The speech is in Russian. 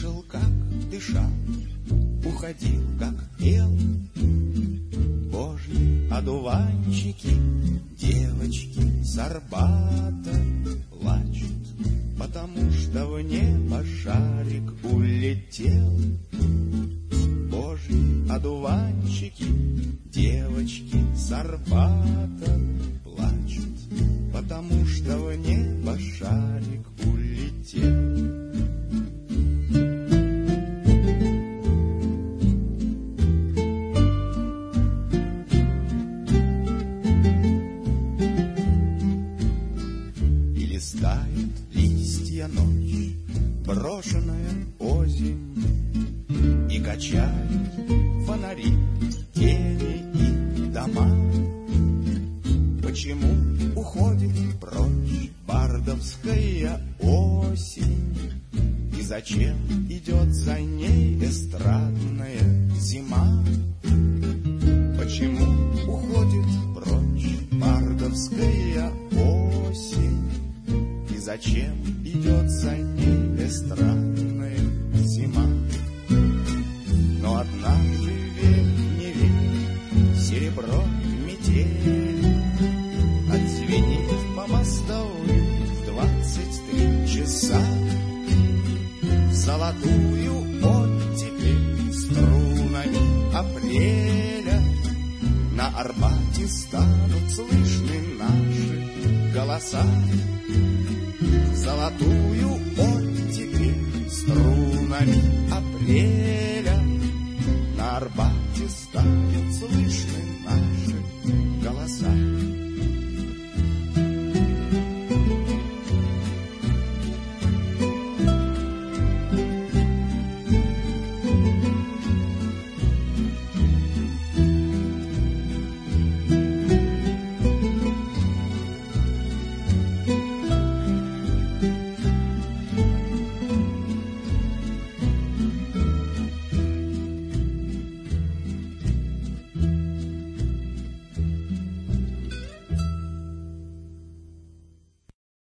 Вышел, как дышал, уходил, как пел. Божьи одуванчики, девочки с Арбата плачут, потому что в небо шарик улетел. Божьи одуванчики, девочки с Арбата плачут, потому что в небо шарик улетел. И листает листья ночь, брошенная осень, и качают фонари, тени и дома. Почему уходит прочь бардовская осень? И зачем идет за ней эстрадная зима? Почему уходит прочь бардовская осень? И зачем идет за ней эстрадная зима? Но однажды, верь, не верь, серебро метели отзвенит по мостовым в 23 часа. Золотую оттепель струнами апреля на Арбате станут слышны наши голоса. Золотую оттепель струнами апреля